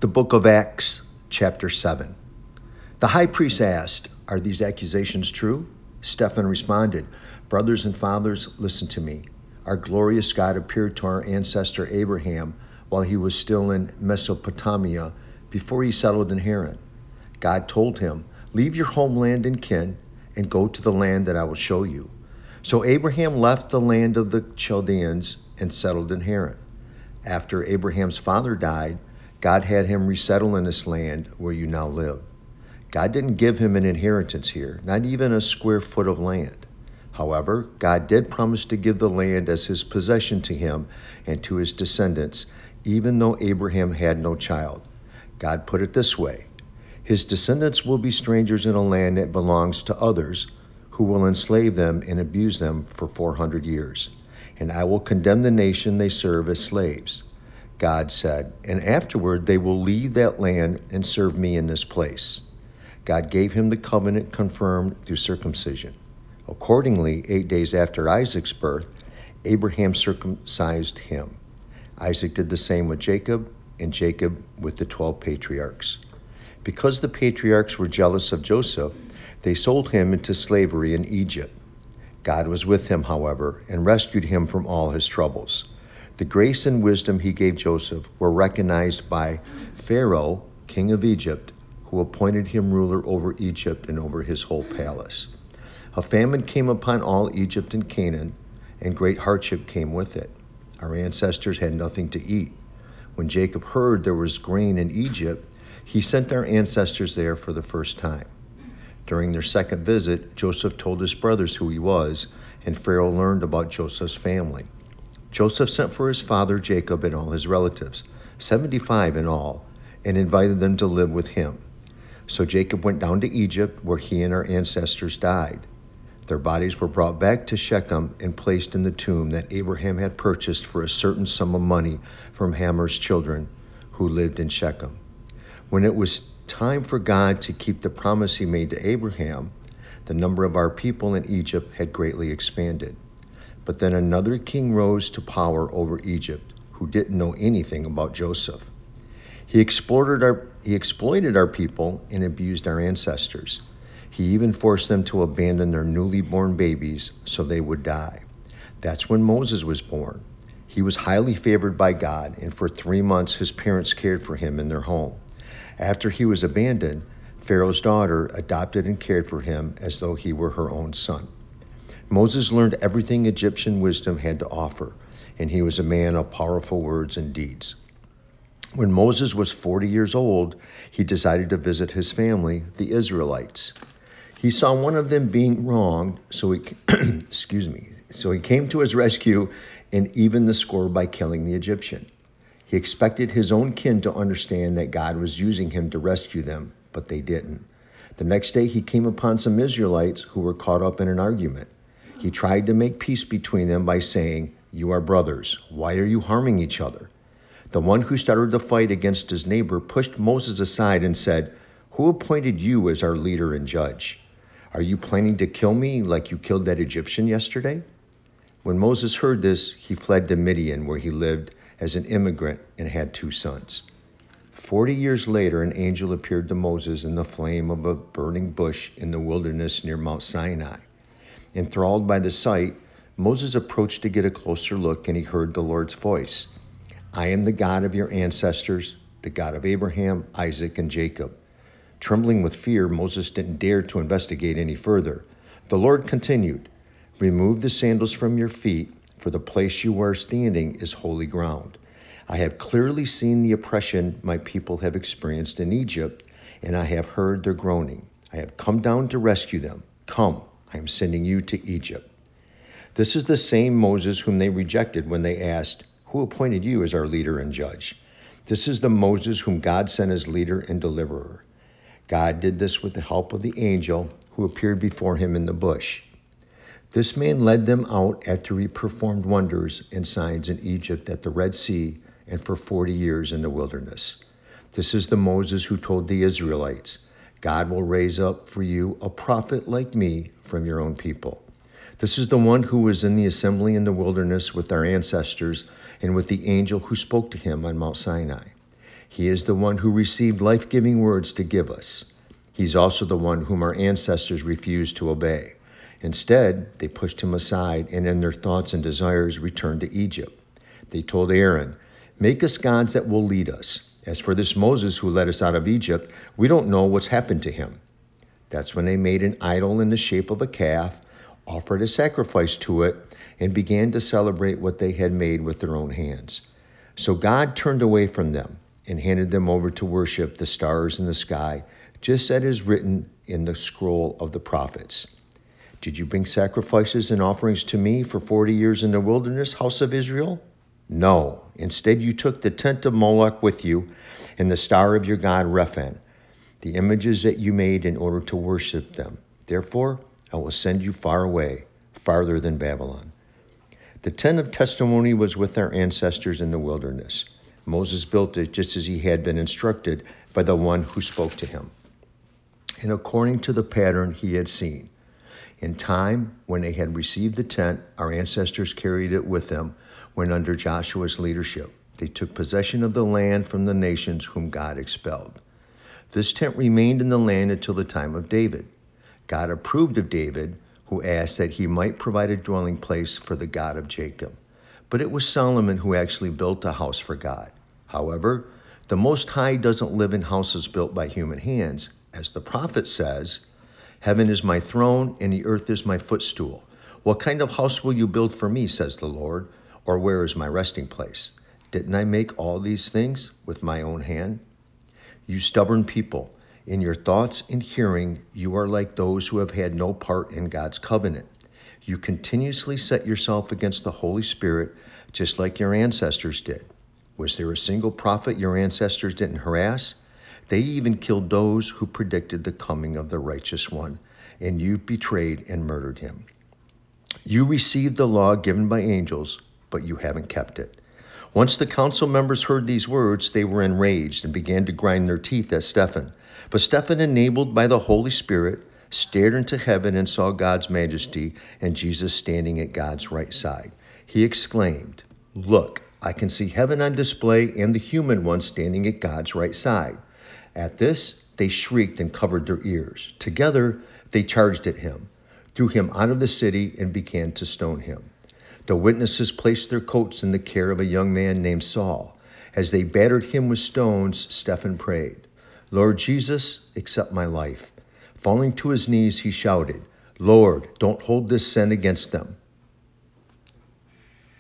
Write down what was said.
The book of Acts, chapter 7. The high priest asked, "Are these accusations true?" Stephen responded, "Brothers and fathers, listen to me. Our glorious God appeared to our ancestor Abraham while he was still in Mesopotamia before he settled in Haran. God told him, 'Leave your homeland and kin and go to the land that I will show you.' So Abraham left the land of the Chaldeans and settled in Haran. After Abraham's father died, God had him resettle in this land where you now live. God didn't give him an inheritance here, not even a square foot of land. However, God did promise to give the land as his possession to him and to his descendants, even though Abraham had no child. God put it this way: his descendants will be strangers in a land that belongs to others, who will enslave them and abuse them for 400 years. And I will condemn the nation they serve as slaves. God said, and afterward they will leave that land and serve me in this place. God gave him the covenant confirmed through circumcision. Accordingly, 8 days after Isaac's birth, Abraham circumcised him. Isaac did the same with Jacob, and Jacob with the 12 patriarchs. Because the patriarchs were jealous of Joseph, they sold him into slavery in Egypt. God was with him, however, and rescued him from all his troubles. The grace and wisdom he gave Joseph were recognized by Pharaoh, king of Egypt, who appointed him ruler over Egypt and over his whole palace. A famine came upon all Egypt and Canaan, and great hardship came with it. Our ancestors had nothing to eat. When Jacob heard there was grain in Egypt, he sent our ancestors there for the first time. During their second visit, Joseph told his brothers who he was, and Pharaoh learned about Joseph's family. Joseph sent for his father Jacob and all his relatives, 75 in all, and invited them to live with him. So Jacob went down to Egypt, where he and our ancestors died. Their bodies were brought back to Shechem and placed in the tomb that Abraham had purchased for a certain sum of money from Hamor's children who lived in Shechem. When it was time for God to keep the promise he made to Abraham, the number of our people in Egypt had greatly expanded. But then another king rose to power over Egypt who didn't know anything about Joseph. He exploited our people and abused our ancestors. He even forced them to abandon their newly born babies so they would die. That's when Moses was born. He was highly favored by God, and for 3 months his parents cared for him in their home. After he was abandoned, Pharaoh's daughter adopted and cared for him as though he were her own son. Moses learned everything Egyptian wisdom had to offer, and he was a man of powerful words and deeds. When Moses was 40 years old, he decided to visit his family, the Israelites. He saw one of them being wronged, so he came to his rescue and evened the score by killing the Egyptian. He expected his own kin to understand that God was using him to rescue them, but they didn't. The next day he came upon some Israelites who were caught up in an argument. He tried to make peace between them by saying, "You are brothers. Why are you harming each other?" The one who started the fight against his neighbor pushed Moses aside and said, "Who appointed you as our leader and judge? Are you planning to kill me like you killed that Egyptian yesterday?" When Moses heard this, he fled to Midian, where he lived as an immigrant and had 2 sons. 40 years later, an angel appeared to Moses in the flame of a burning bush in the wilderness near Mount Sinai. Enthralled by the sight, Moses approached to get a closer look, and he heard the Lord's voice. "I am the God of your ancestors, the God of Abraham, Isaac, and Jacob." Trembling with fear, Moses didn't dare to investigate any further. The Lord continued, "Remove the sandals from your feet, for the place you are standing is holy ground. I have clearly seen the oppression my people have experienced in Egypt, and I have heard their groaning. I have come down to rescue them. Come, I am sending you to Egypt." This is the same Moses whom they rejected when they asked, "Who appointed you as our leader and judge?" This is the Moses whom God sent as leader and deliverer. God did this with the help of the angel who appeared before him in the bush. This man led them out after he performed wonders and signs in Egypt at the Red Sea and for 40 years in the wilderness. This is the Moses who told the Israelites, "God will raise up for you a prophet like me from your own people." This is the one who was in the assembly in the wilderness with our ancestors and with the angel who spoke to him on Mount Sinai. He is the one who received life-giving words to give us. He's also the one whom our ancestors refused to obey. Instead, they pushed him aside and in their thoughts and desires returned to Egypt. They told Aaron, "Make us gods that will lead us. As for this Moses who led us out of Egypt, we don't know what's happened to him." That's when they made an idol in the shape of a calf, offered a sacrifice to it, and began to celebrate what they had made with their own hands. So God turned away from them and handed them over to worship the stars in the sky, just as is written in the scroll of the prophets. Did you bring sacrifices and offerings to me for 40 years in the wilderness, house of Israel? No. Instead, you took the tent of Moloch with you and the star of your god Rephan, the images that you made in order to worship them. Therefore, I will send you far away, farther than Babylon. The tent of testimony was with our ancestors in the wilderness. Moses built it just as he had been instructed by the one who spoke to him, and according to the pattern he had seen. In time, when they had received the tent, our ancestors carried it with them when under Joshua's leadership. They took possession of the land from the nations whom God expelled. This tent remained in the land until the time of David. God approved of David, who asked that he might provide a dwelling place for the God of Jacob. But it was Solomon who actually built a house for God. However, the Most High doesn't live in houses built by human hands. As the prophet says, "Heaven is my throne and the earth is my footstool. What kind of house will you build for me, says the Lord, or where is my resting place? Didn't I make all these things with my own hand?" You stubborn people, in your thoughts and hearing, you are like those who have had no part in God's covenant. You continuously set yourself against the Holy Spirit, just like your ancestors did. Was there a single prophet your ancestors didn't harass? They even killed those who predicted the coming of the righteous one, and you betrayed and murdered him. You received the law given by angels, but you haven't kept it. Once the council members heard these words, they were enraged and began to grind their teeth at Stephen. But Stephen, enabled by the Holy Spirit, stared into heaven and saw God's majesty and Jesus standing at God's right side. He exclaimed, "Look, I can see heaven on display and the human one standing at God's right side." At this, they shrieked and covered their ears. Together, they charged at him, threw him out of the city, and began to stone him. The witnesses placed their coats in the care of a young man named Saul. As they battered him with stones, Stephen prayed, "Lord Jesus, accept my life." Falling to his knees, he shouted, "Lord, don't hold this sin against them."